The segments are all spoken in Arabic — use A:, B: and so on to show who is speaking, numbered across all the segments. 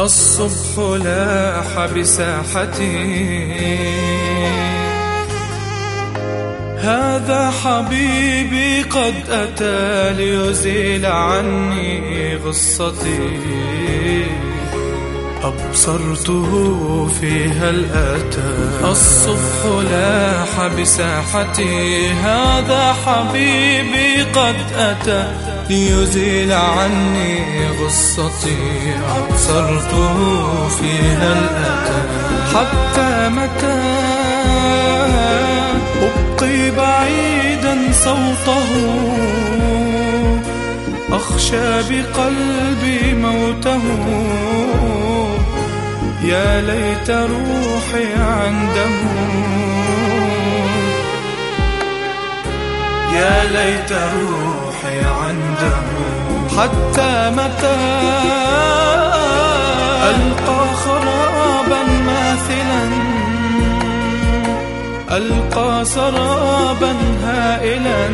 A: الصبح لاح بساحتي، هذا حبيبي قد أتى ليزيل عني غصتي. أبصرته في هل أتى. الصبح لاح بساحتي، هذا حبيبي قد أتى ليزيل عني غصتي. أبصرته في هل أتى. حتى متى أبقي بعيدا صوته، أخشى بقلبي موته. يا ليت روحي عنده، يا ليت روحي عنده. حتى متى ألقى خرابا ماثلا، ألقى سرابا هائلا،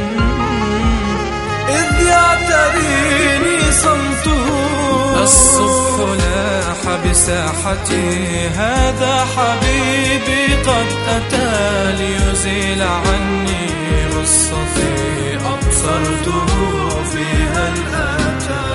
A: إذ يعتريني صمته. الصبح لاح بساحتي، هذا حبيبي قد أتى ليزيل عني غصتي. أبصرته في هل أتى.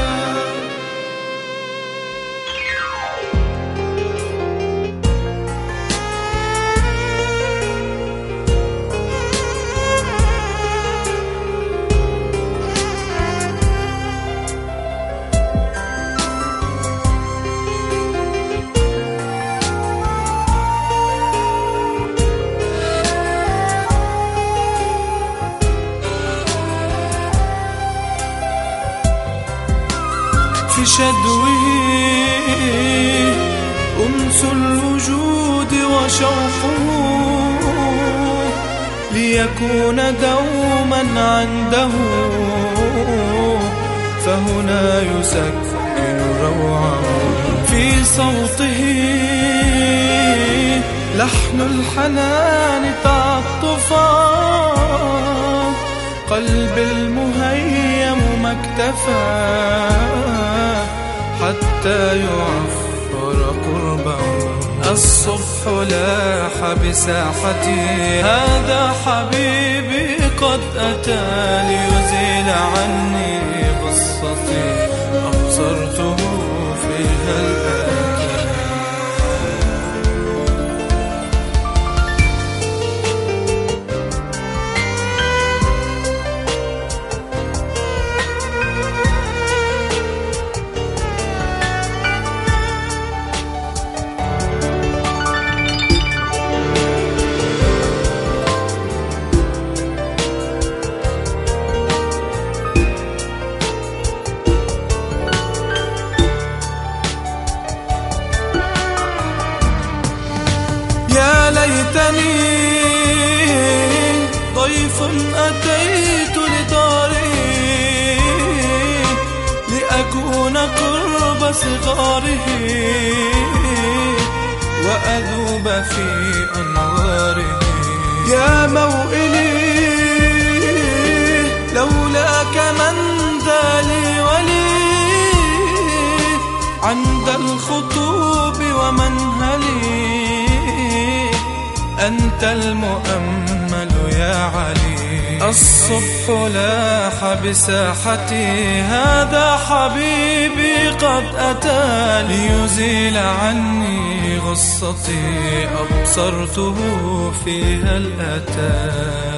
A: في شدوه أنس الوجود وشوقه، ليكون دوما عنده، فهنا يسكن روعه. في صوته لحن الحنان تعطفا، قلب المهيم ما اكتفى حتى يعفر قربه. الصبح لاح بساحتي، هذا حبيبي قد أتى ليزيل عني غصتي. أبصرته في هل أتى. يا ليتني ضيف أتيت لداره، لأكون قرب صغاره وأذوب في أنواره. يا موئلي لولاك من ذا لي ولي، عند الخطوب ومنهلي أنت المؤمل يا علي. الصبح لاح بساحتي، هذا حبيبي قد أتى ليزيل عني غصتي. أبصرته في هل أتى.